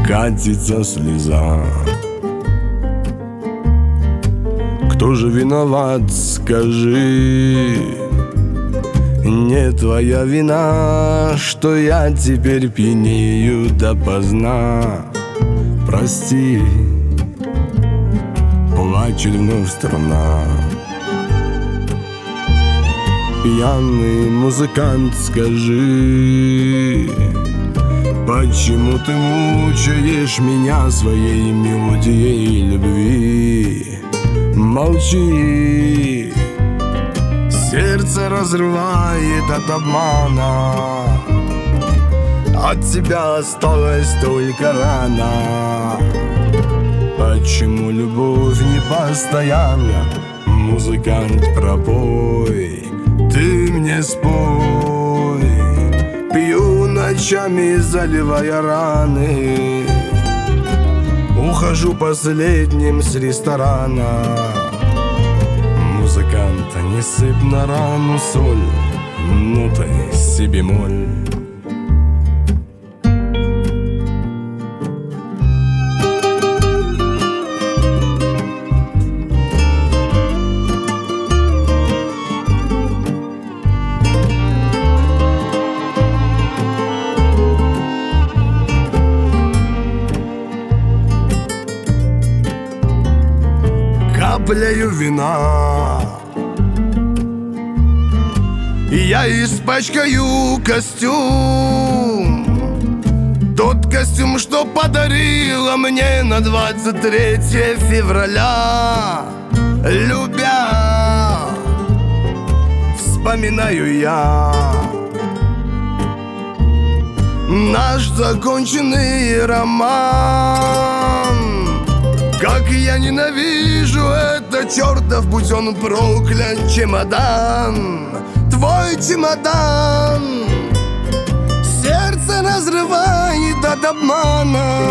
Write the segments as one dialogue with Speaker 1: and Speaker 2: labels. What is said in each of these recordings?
Speaker 1: катится слеза. Кто же виноват, скажи? Не твоя вина, что я теперь пьянею допоздна. Прости, плачет вновь струна. Пьяный музыкант, скажи, почему ты мучаешь меня своей мелодией любви? Молчи, сердце разрывает от обмана. От тебя осталась только рана. Почему любовь не постоянна? Музыкант, пропой, ты мне спой. Пью ночами, заливая раны. Ухожу последним с ресторана. Музыкант, не сыпь на рану соль, нотой си бемоль. Капляю вина, и я испачкаю костюм. Тот костюм, что подарила мне на 23 февраля. Любя, вспоминаю я наш законченный роман. Как я ненавижу этот чертов, будь он проклят, чемодан. Твой чемодан сердце разрывает от обмана.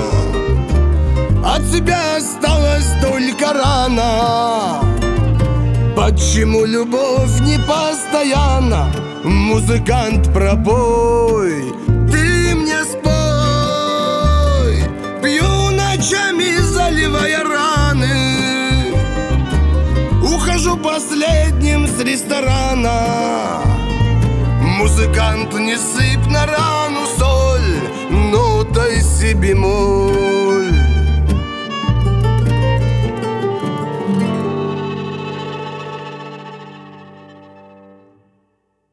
Speaker 1: От тебя осталась только рана. Почему любовь не постоянна? Музыкант, пропой, ты мне спой. Пью ночами, заливая раны. Ухожу последним с ресторана. Музыкант, не сыпь на рану соль, нотой си бемоль.